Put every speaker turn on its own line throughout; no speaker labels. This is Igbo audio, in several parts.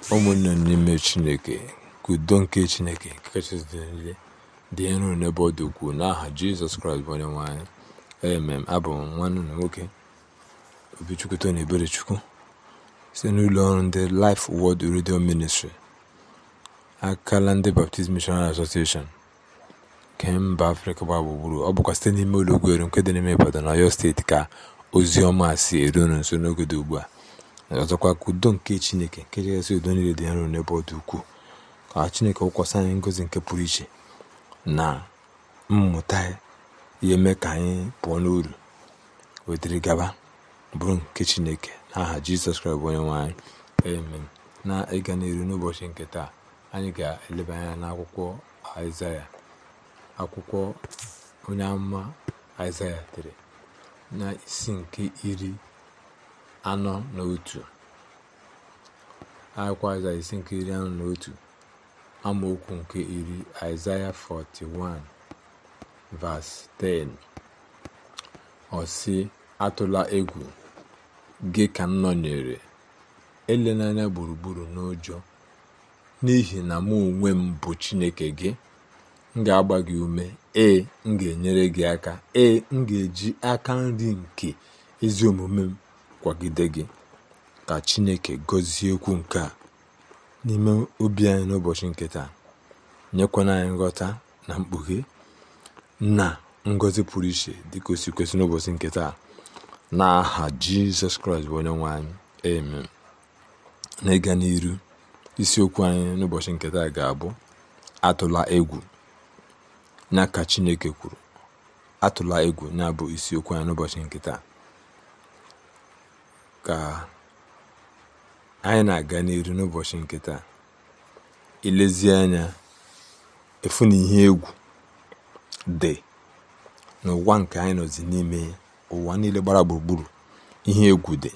ụmụnne n'ime Chineke, ka udo nke Chineke nke kachasị niile dị nro n'ebe ọ dị ukwuu n'aha Jizọs Kraịst bụ onye nwe anyị. Amen. Abụ m nwanne unu nwoke Obichukwu Tony Eberechukwu site n'ụlọ ọrụ ndị Life Word Radio Ministry, akala ndị Baptist Missionary Association nke mba Afrịka gbaa gburugburu. Ọ bụkwa site n'ime ụlọ Ogwere nke dị n'ime Ibadan na Ọyọ steeti ka ozi ọma si eru unu nso n'oge dị ugbu a. Ọzọkwa ka udo nke Chineke nke kachasị udo niile dị nro n'ebe ọ dị ukwuu, ka Chineke wụkwasị anyị ngọzi nke pụrụ iche na mmụta ihe mee ka anyị pụọ n'uru wetara gaba bụrụ nke Chineke n'aha Jizọs Kraịst bụ onye nwe anyị. Amen. Na ịga n'iru n'ụbọchị nke taa, anyị ga-eleba anya n'akwụkwọ Aịzaya, akwụkwọ onye amụma Aịzaya tere na isi nke 41. Akwụkwọ Aịzaya isi nke 41 amaokwu nke 10. Aịzaya 41 verse 10. Ọ sị, atụla egwu, gị ka m nọnyere, elena anya gburugburu n'ụjọ, n'ihi na mụ onwe m bụ Chineke gị. M ga-agba gị ume, m ga-enyere gị aka, m ga-eji aka nri nke ezi omume m kwagide gị. Ka Chineke gọzie okwu nke a n'ime obi anyị n'ụbọchị nke taa, nyekwana anyị nghọta na mkpughe na ngọzi pụrụ iche dịka o si kwesị n'ụbọchị nke taa, n'aha Jizọs Kraịst bụ onye nwe anyị. Amen. Na ịga n'iru, isiokwu anyị n'ụbọchị nke taa ga-abụ atụla egwu. Na ka Chineke kwuru, atụla egwu na-abụ isiokwu anyị n'ụbọchị nke taa. Ka anyị na-aga n'iru n'ụbọchị nke taa, ilezi anya efu na ihe egwu dị n'ụwa nke anyị nọzi n'ime ya. Ụwa niile gbara gburugburu, ihe egwu dị.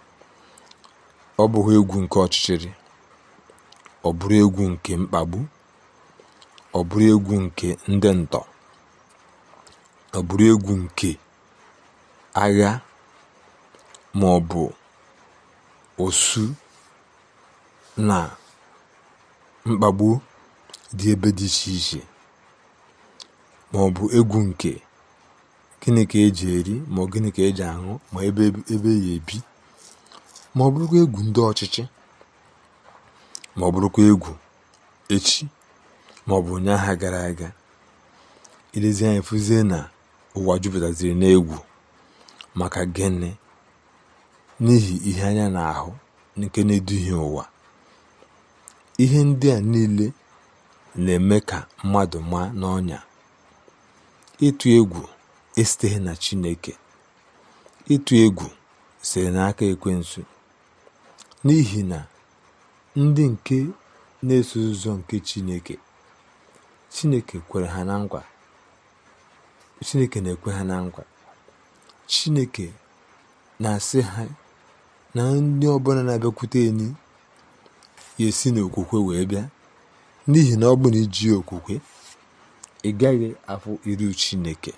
Ọ bụghị egwu nke ọchịchịrị, ọ bụrụ egwu nke mkpagbu, ọ bụrụ egwu nke ndị ntọ, ọ bụrụ egwu nke agha, ma ọ bụ osu na mkpagbu dị ebe dị iche iche, ma ọ bụ egwu nke gịnị ka eji eri, ma ọ gịnị ka eji aṅụ, ma ebe ya ebi, ma ọ bụrụkwa egwu ndị ọchịchị, ma ọ bụrụkwa egwu echi, ma ọ bụ ụnyaahụ gara aga. Ilezi anya fụzie na ụwa jupụtaziri n'egwu. Maka gịnị? N'ihi ihe anya na-ahụ nke na-eduhie ụwa. Ihe ndị a niile na-eme ka mmadụ maa n'ọnya. Ịtụ egwu esiteghị na Chineke. Ịtụ egwu siri n'aka ekwensu, n'ihi na ndị nke na-eso ụzọ nke Chineke kwere ha na nkwa. Chineke na-ekwe ha na nkwa. Chineke na-asị ha na ndị ọbụla na-abịakwute enyi ya esi n'okwukwe wee bịa, n'ihi na ọ bụ na iji okwukwe ị gaghị afụ iru Chineke.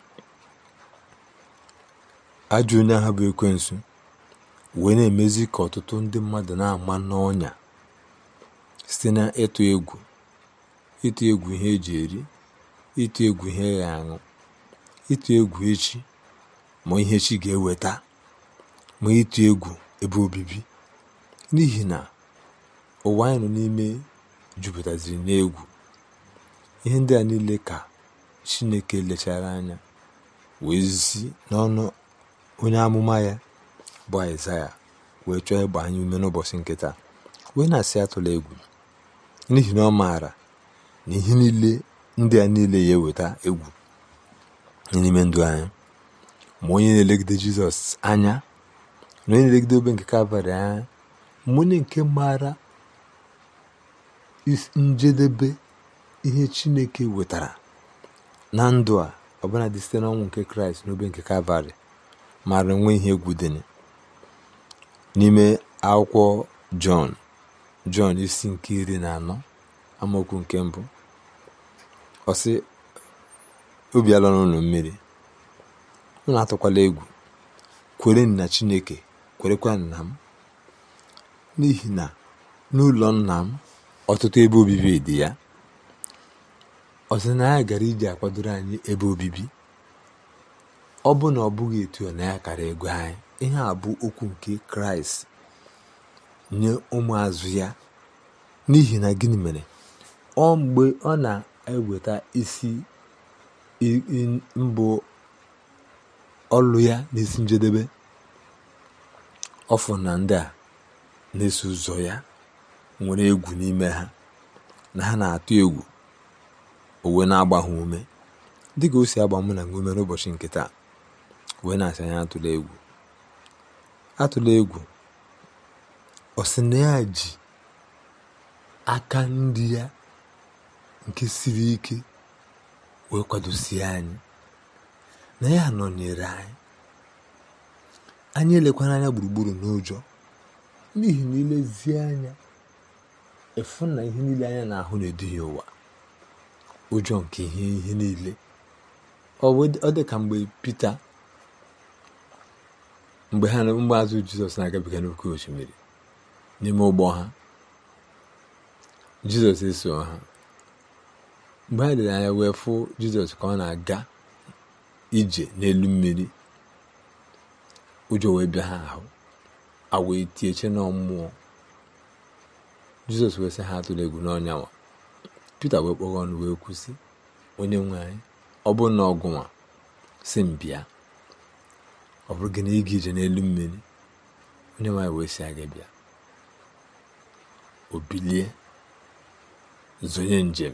Ajọ onye ahụ bụ ekwensu wee na-emezi ka ọtụtụ ndị mmadụ na-ama n'ọnya site na ịtụ egwu ihe eji eri, ịtụ egwu ihe ya aṅụ, ịtụ egwu echi, ma ihe chi ga-eweta, ma ịtụ egwu ebe obibi. N'ihi na ụwa anyị nọ n'ime jupụtaziri n'egwu. Ihe ndị a niile ka Chineke lechara anya wee si n'ọnụ onye amụma ya bụ Aịzaya wee chọọ ịgba anyị ume n'ụbọchị nke taa, wee na-asị atụla egwu, n'ihi na ọ maara na ihe niile ndị a niile ya eweta egwu n'ime ndụ anyị. Ma onye na-elegide Jizọs anya, na onye na-elegide obe nke Kalvarị anya, ma onye nke maara njedebe ihe Chineke wetara na ndụ a, ọbụna dị site n'ọnwụ nke Kraịst n'obe nke Kalvarị, mara nwe ihe egwu dị n'ime akwụkwọ Jọn isi nke 14 amaokwu nke 1. Ọ sị, obi ala n'ụlọ mmiri, unu atụkwala egwu, kwere na Chineke, kwerekwa na m, n'ihi na n'ụlọ nna m ọtụtụ ebe obibi dị ya. Ọ sị na ya gara iji akwadoro anyị ebe obibi. Ọ bụ na ọ bụghị etu na ya kara ego anyị. Ihe a bụ okwu nke Kraịst nye ụmụazụ ya. N'ihi na gịnị mere? Ọ mgbe ọ na-eweta isi mbụ ọlụ ya n'isi njedebe, ọ fụ na ndị a na-eso ụzọ ya nwere egwu n'ime ha, na ha na-atụ egwu. O wee na-agba ha ume dịka o si agba mụ na ume n'ụbọchị nke taa, wee na-asị anya atụla egwu. Ọ sị na ya ji aka ndị ya nke siri ike wee kwadosie anyị, na ya nọnyere anyị elekwana anya gburugburu n'ụjọ. N'ihi na ilezie anya efu na ihe niile anya na-ahụ na-eduhie ụwa, ụjọ nke ihe niile. Ọ dị ka mgbe Pita, mgbe azụ Jizọs na-agabiga n'oké osimiri n'ime ụgbọ ha, Jizọs eso ha. Mgbe ha lere anya wee fụ Jizọs ka ọ na-aga ije n'elu mmiri, ụjọ wee bịa ha ahụ, wee tieche na mmụọ. Jizọs wee sị ha atụla egwu n'ọnyanwa. Pita wee kpọghọ ọnụ wee kwụsị, onye nwe anyị, ọ bụrụ na ọgụnwa si m bịa, ọ bụrụ gị na ịga ije n'elu mmiri? Onye nwe anyị wee sị aga bịa. O bilie zonye njem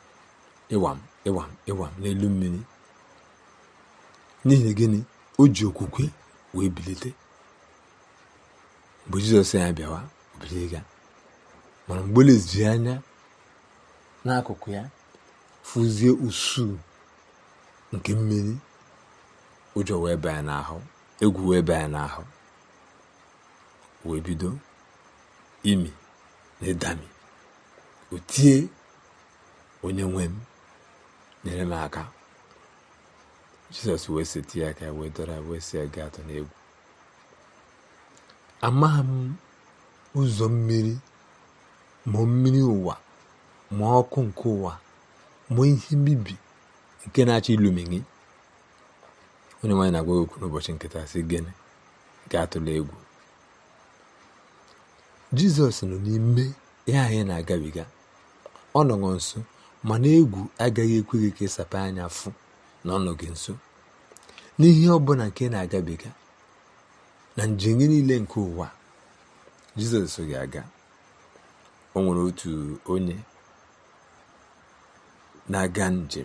ịwam n'elu mmiri. N'ihi na gịnị? O ji okwukwe wee bilite. Mgbe Jizọs ya bịawa, o bilie ga. Mana mgbe leziri anya n'akụkụ ya, fụzie usuu nke mmiri, ụjọ wee baa ya n'ahụ, egwu wee baa ya n'ahụ, wee bido imi na ịdami. O tie, onye nwe m, nyere m aka. Jizọs wee seti aka ya, wee dọrọ ya, wee si gaa atọ n'egwu. Amaghị m ụzọ mmiri, ma mmiri ụwa, ma ọkụ nke ụwa, ma ihe mbibi nke na-achọ ilumighi. Onye nwaanyị na-agwa okwu n'ụbọchị nkịta sị gịnị? Ga-atụla egwu. Jizọs nọ n'ime ihe anyị na-agabiga. Ọ nọ nso, mana egwu agaghị ekwe gị ka ịsapụ anya fụ na ọ nọ gị nso. N'ihe ọbụla nke na-agabiga na njem niile nke ụwa, Jizọs so gị aga. O nwere otu onye na-aga njem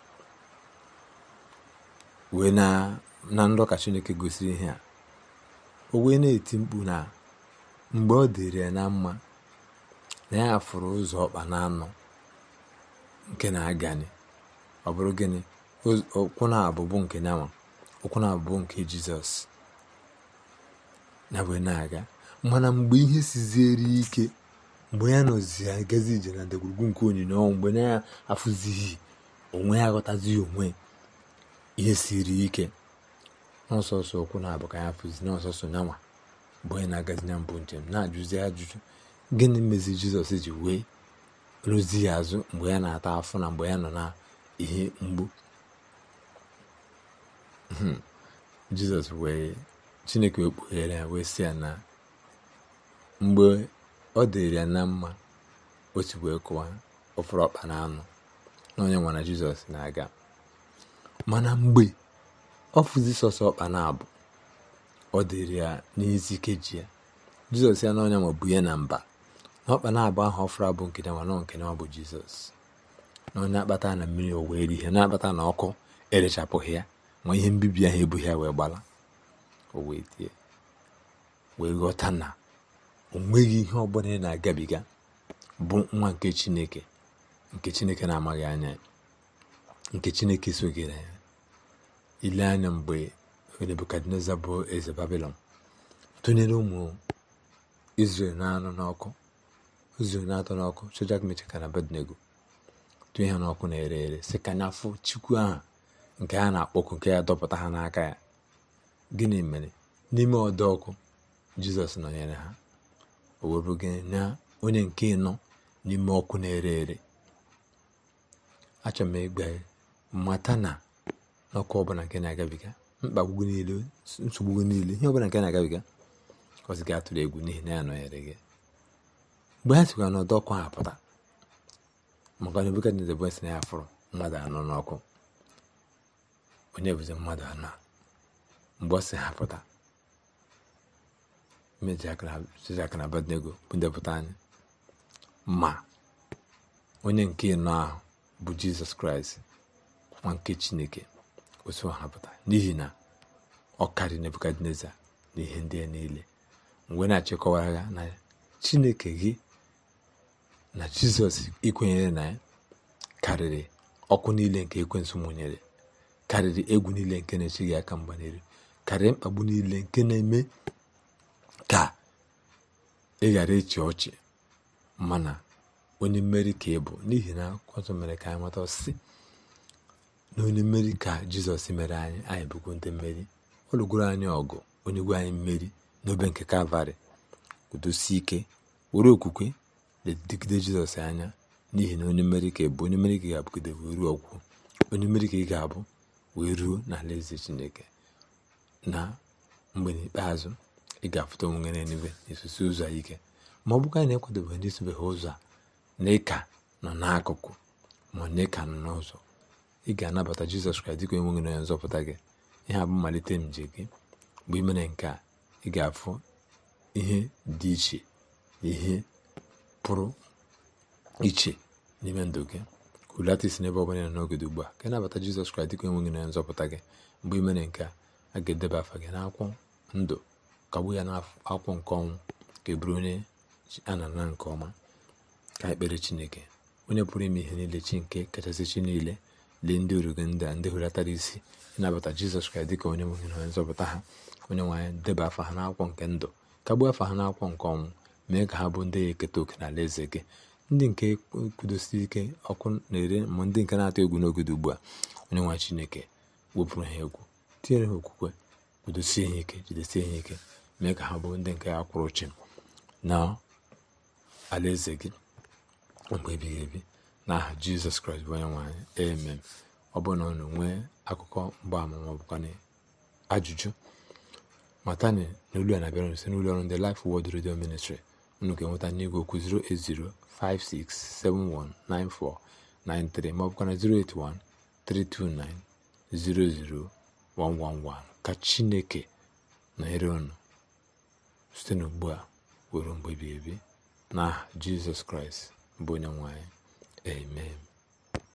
wee na ndọka Chineke gosiri ihe a. O wee na-eti mkpu na mgbe ọ dịrị ya na mma na ya fụrụ ụzọ ọkpa na anọ nke na-agani. Ọ bụrụ gịnị? Ụkwụ na-abụbụ nke nyanwa, ụkwụ na-abụbụ nke Jizọs, na wee na-aga. Mana mgbe ihe siziere ike, mgbe ya nọzi agazi ije na ndagwurugwu nke onyinye ọnwụ, mgbe na ya afụzighị onwe ya, aghọtazighị onwe, ihe siri ike, n'ọsọsọ ụkwụ na-abụ ka ya fụzi, n'ọsọsọ nyanwa bụ onye na-agazi na mbụ njem, na-ajụzi ajụjụ gịnị mezi Jizọs ji wee rụzi ya azụ mgbe ya na-ata afọ na mgbe ya nọ na ihe mgbu. Jizọs wee, Chineke wee kpughere ya, wee sị ya na mgbe ọ dịrị ya na mma, o si wee kụwa ọfụrụ ọkpa na anụ, na onye nwa na Jizọs na-aga. Mana mgbe ọ fụzi sọsọ ọkpa na abụ, ọ dịrị ya n'ezi ike ji ya. Jizọs ya na onye nwa bụ ya na mba, na ọkpa na abụ ahụ ọfụrụ abụ nke nwa, na nke nwa bụ Jizọs. Na onye akpata na mmiri o wee rie ihe, na-akpata na ọkụ erechapụghị ya, ma ihe mbibi ahụ ebughị ya wee gbala. O wee tie, wee ghọta na o nweghị ihe ọbụla ị na-agabiga bụ nwa nke Chineke, nke Chineke na-amaghị anya, nke Chineke sogere ya. Ile anya mgbe Nebukadneza bụ eze Babilọn tụnyere ụmụ Izrel na-anọ n'ọkụ, Izrel na-atọ n'ọkụ, Shedrak, Mishak na Abednego, tụnye ha n'ọkụ na-ere ere, sị ka n'afọ Chukwu ahụ nke ha na-akpọku, nke ya dọpụta ha n'aka ya. Gịnị mere? N'ime ọdọ ọkụ, Jizọs nọnyere ha. O webụ gịnị? Na onye nke nọ n'ime ọkụ na-ere ere. Achọrọ m ịgba mata na n'ọkụ ọbụla nke na-agabiga, mkpagbu niile, nsogbu niile, ihe ọbụla nke na-agabiga, ọzi gị atụrụ egwu n'ihi na ya nọnyere gị. Mgbe ha sikwa n'ọdọ ọkụ ha pụta, maka na Nebukadneza bụ esi na ya fụrụ mmadụ anọ n'ọkụ. Onye bụzi mmadụ anọ? Mgbe ọ si ha pụta, Shedrak na Abednego bụ ndepụta anyị, ma onye nke nọ ahụ bụ Jizọs Kraịst, nwa nke Chineke, otu ha pụta, n'ihi na ọ karịrị Nebukadneza na ihe ndị a niile. Mgbe na-achịkọwara ya na Chineke gị na Jizọs ikwenyere na ya karịrị ọkụ niile nke ekwensu mụnyere, karịrị egwu niile nke na-echi gị aka mgba n'elu, karịrị mkpagbu niile nke na-eme ka ị ghara ịchị ọchị, mana onye mmeri ka ị bụ. N'ihi na akwụkwọ mere ka anyị mata ọsị na onye mmeri ka Jizọs mere anyị bụkwa ndị mmeri. Ọ lụgoro anyị ọgụ, onye gwe anyị mmeri n'obe nke Kalvarị. Kwudosie ike, were okwukwe na-edegide Jizọs anya, n'ihi na onye mmeri ka ị bụ. Onye mmeri ka ị ga-abụgide wee ruo ọgwụgwụ. Onye mmeri ka ị ga-abụ wee ruo n'alaeze Chineke. Na mgbe n'ikpeazụ, ị ga-afụta onwe n'eluigwe n'isusi ụzọ ike. Ma ọ bụkwa na ekwadobeghị n'isubeghị ụzọ a, na ịka nọ n'akụkụ, ma na ịka nọ n'ụzọ, ị ga-anabata Jizọs Kraịst dịka onye nwe gị na onye nzọpụta gị. Ihe a bụ mmalite nje gị. Mgbe ị mere nke a, ị ga-afụ ihe dị iche na ihe pụrụ iche n'ime ndụ gị. Hulata isi n'ebe ọ bụla nọ n'oge ugbu a, ka ị nabata Jizọs Kraịst dịka onye nwe gị na onye nzọpụta gị. Mgbe ị mere nke a ga-edeba afa gị n'akwụkwọ ndụ, kagbuo ya n'akwụkwọ nke ọnwụ, ka e bụrụ onye a na nke ọma. Ka ekpere Chineke, onye pụrụ ime ihe niile, chi nke kachasị chi niile, lee ndị oru gị ndị a, ndị hulatara isi ịnabata Jizọs Kraịst dịka onye nwe na onye nzọpụta ha. Onye nwe anyị, deba afa ha n'akwụkwọ nke ndụ, kagbuo afa ha n'akwụkwọ nke ọnwụ, mee ka ha bụ ndị eketa oke na alaeze gị. Ndị nke kwudosiri ike ọkụ na-ere, ma ndị nke na-atụ egwu n'oge dị ugbu a, onye nwe Chineke wepụrụ ha egwu, tinyere ha okwukwe, kwudosie ha ike, jidesie ha ike, mee ka ha bụ ndị nke ya kwụrụ chi na alaeze gị mgbe ebighị ebi. N'aha Jizọs Kraịst bụ onye nwe anyị, amen. Ọ bụrụ na unu nwee akụkọ mgbaama ma ọ bụkwa ajụjụ, matani na olu a na-abịara nso n'ụlọ ọrụ ndị Life Word Radio Ministry. Unu ga-enweta n'igwe okwu 08056719493 ma ọ bụkwa na 08132900111. Ka Chineke nọnyere unu site n'ugbu a were mgbe ebighị ebi. N'aha Jizọs Kraịst bụ onye nwe anyị, amen.